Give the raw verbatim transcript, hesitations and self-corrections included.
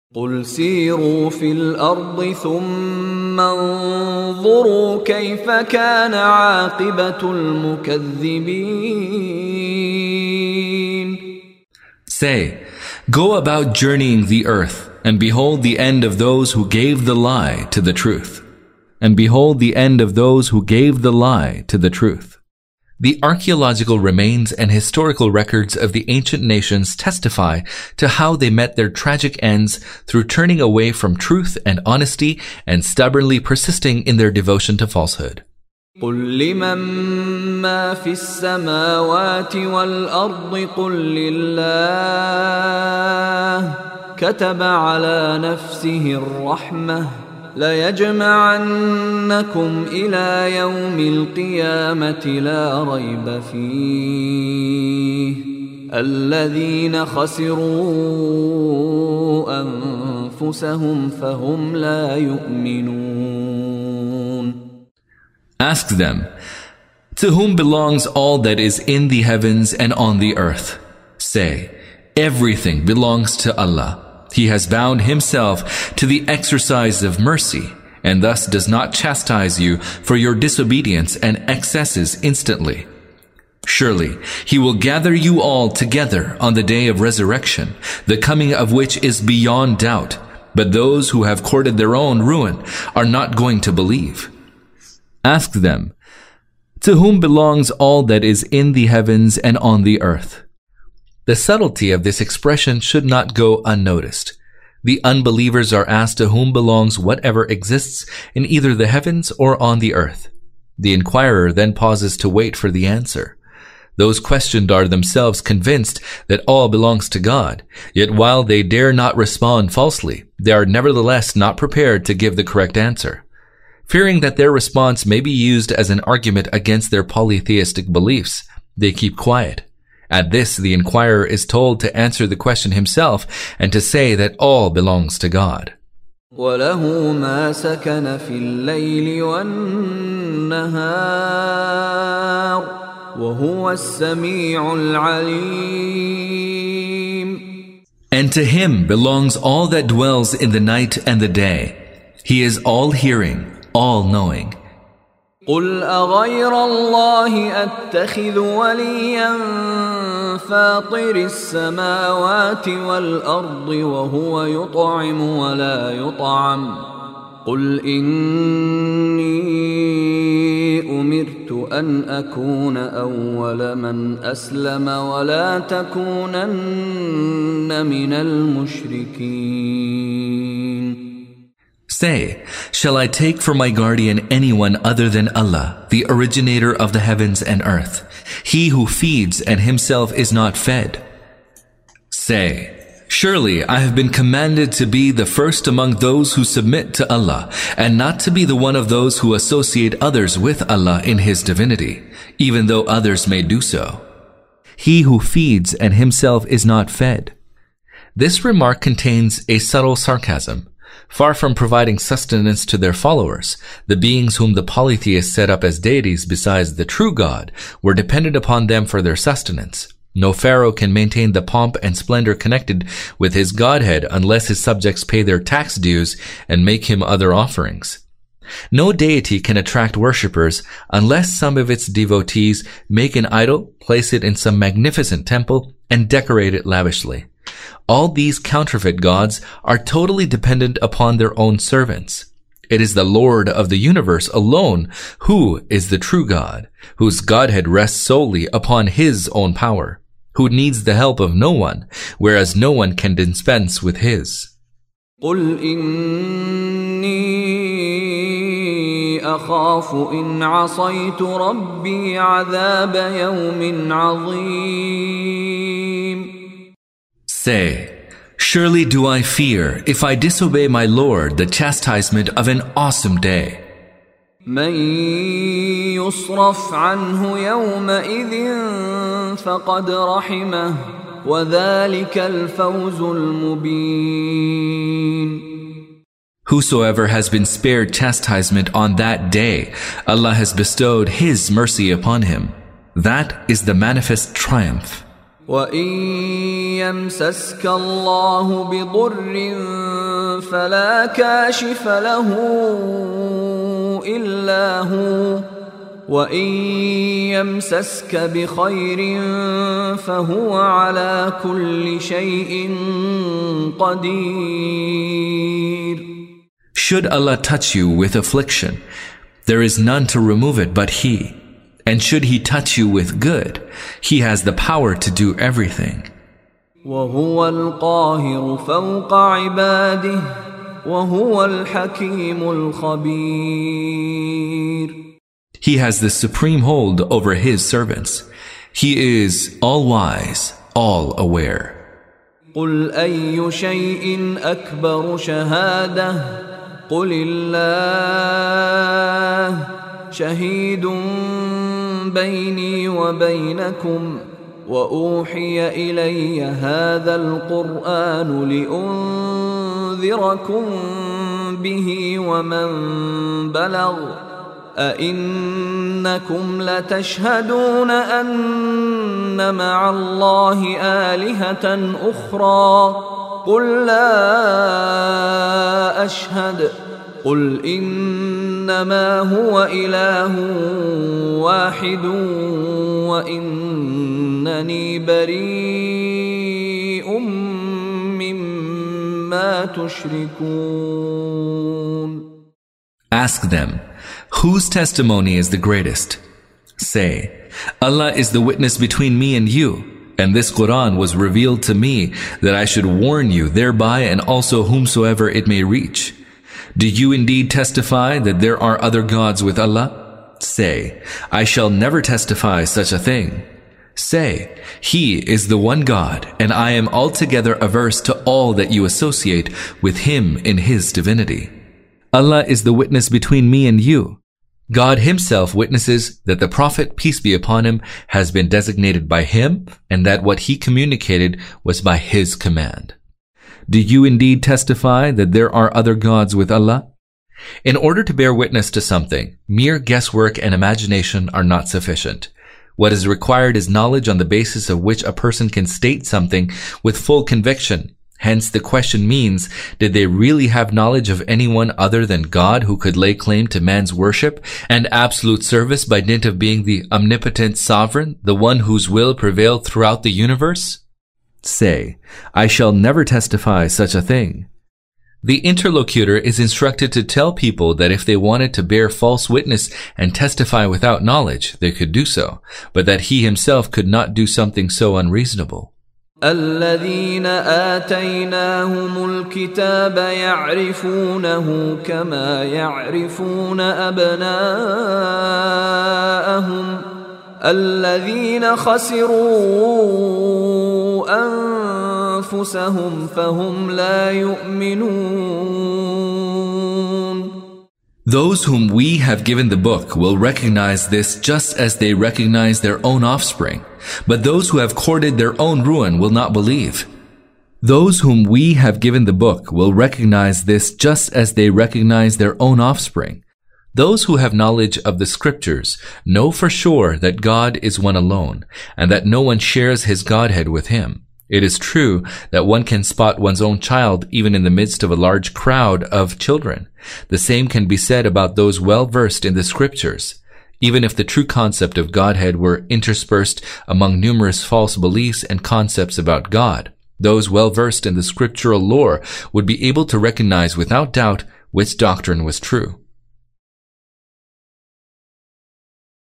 قل سيروا في الأرض ثم انظروا كيف كان عاقبة المكذبين. Say, go about journeying the earth, and behold the end of those who gave the lie to the truth. And behold the end of those who gave the lie to the truth. The archaeological remains and historical records of the ancient nations testify to how they met their tragic ends through turning away from truth and honesty and stubbornly persisting in their devotion to falsehood. قل لمن ما في السماوات والأرض قل لله كتب على نفسه الرحمة ليجمعنكم إلى يوم القيامة لا ريب فيه الذين خسروا أنفسهم فهم لا يؤمنون. Ask them, to whom belongs all that is in the heavens and on the earth? Say, everything belongs to Allah. He has bound himself to the exercise of mercy, and thus does not chastise you for your disobedience and excesses instantly. Surely, he will gather you all together on the day of resurrection, the coming of which is beyond doubt, but those who have courted their own ruin are not going to believe. Ask them, to whom belongs all that is in the heavens and on the earth? The subtlety of this expression should not go unnoticed. The unbelievers are asked to whom belongs whatever exists in either the heavens or on the earth. The inquirer then pauses to wait for the answer. Those questioned are themselves convinced that all belongs to God, yet while they dare not respond falsely, they are nevertheless not prepared to give the correct answer. Fearing that their response may be used as an argument against their polytheistic beliefs, they keep quiet. At this, the inquirer is told to answer the question himself and to say that all belongs to God. وَلَهُ مَا سَكَنَ فِي اللَّيْلِ وَالنَّهَارِ وَهُوَ السَّمِيعُ الْعَلِيمُ. And to him belongs all that dwells in the night and the day. He is all-hearing, all-knowing. قل أغير الله أتخذ وليا فاطر السماوات والأرض وهو يطعم ولا يطعم قل إني أمرت أن أكون أول من أسلم ولا تكونن من المشركين. Say, shall I take for my guardian anyone other than Allah, the originator of the heavens and earth, he who feeds and himself is not fed? Say, surely I have been commanded to be the first among those who submit to Allah, and not to be the one of those who associate others with Allah in His divinity, even though others may do so. He who feeds and himself is not fed. This remark contains a subtle sarcasm. Far from providing sustenance to their followers, the beings whom the polytheists set up as deities besides the true God were dependent upon them for their sustenance. No pharaoh can maintain the pomp and splendor connected with his godhead unless his subjects pay their tax dues and make him other offerings. No deity can attract worshippers unless some of its devotees make an idol, place it in some magnificent temple, and decorate it lavishly. All these counterfeit gods are totally dependent upon their own servants. It is the Lord of the universe alone who is the true God, whose Godhead rests solely upon His own power, who needs the help of no one, whereas no one can dispense with His. قُلْ إِنِّي أَخَافُ إِنْ عَصَيْتُ رَبِّي عَذَابَ يَوْمٍ عَظِيمٍ. Say, surely do I fear, if I disobey my Lord, the chastisement of an awesome day. مَنْ يُصْرَفْ عَنْهُ يَوْمَئِذٍ فَقَدْ رَحِمَهُ وَذَلِكَ الْفَوْزُ الْمُبِينُ. Whosoever has been spared chastisement on that day, Allah has bestowed His mercy upon him. That is the manifest triumph. وَإِن يَمْسَسْكَ اللَّهُ بِضُرٍّ فلا كاشف له إلا هو وإن يمسسك بخير فهو على كل شيء قدير. Should Allah touch you with affliction, there is none to remove it but He. And should He touch you with good, He has the power to do everything. وهو القاهر فوق عباده وهو الحكيم الخبير. He has the supreme hold over His servants. He is all-wise, all-aware. قل أي شيء أكبر شهادة قل الله شهيد بيني وبينكم وأوحي إلي هذا القرآن لأنذركم به ومن بلغ أئنكم لتشهدون أن مع الله آلهة أخرى قل لا أشهد قل إنما هو إله واحد وإنني بريء مما تشركون. Ask them, whose testimony is the greatest? Say, Allah is the witness between me and you, and this Quran was revealed to me that I should warn you thereby and also whomsoever it may reach. Do you indeed testify that there are other gods with Allah? Say, I shall never testify such a thing. Say, He is the one God, and I am altogether averse to all that you associate with Him in His divinity. Allah is the witness between me and you. God Himself witnesses that the Prophet, peace be upon him, has been designated by Him, and that what he communicated was by His command. Do you indeed testify that there are other gods with Allah? In order to bear witness to something, mere guesswork and imagination are not sufficient. What is required is knowledge on the basis of which a person can state something with full conviction. Hence, the question means, did they really have knowledge of anyone other than God who could lay claim to man's worship and absolute service by dint of being the omnipotent sovereign, the one whose will prevailed throughout the universe? Say, I shall never testify such a thing. The interlocutor is instructed to tell people that if they wanted to bear false witness and testify without knowledge, they could do so, but that he himself could not do something so unreasonable. الذين آتيناهم الكتاب يعرفونه كما يعرفون أبناءهم الذين خسروا أنفسهم فهم لا يؤمنون. Those whom we have given the book will recognize this just as they recognize their own offspring. But those who have courted their own ruin will not believe. Those whom we have given the book will recognize this just as they recognize their own offspring. Those who have knowledge of the scriptures know for sure that God is one alone, and that no one shares His Godhead with Him. It is true that one can spot one's own child even in the midst of a large crowd of children. The same can be said about those well versed in the scriptures. Even if the true concept of Godhead were interspersed among numerous false beliefs and concepts about God, those well versed in the scriptural lore would be able to recognize without doubt which doctrine was true.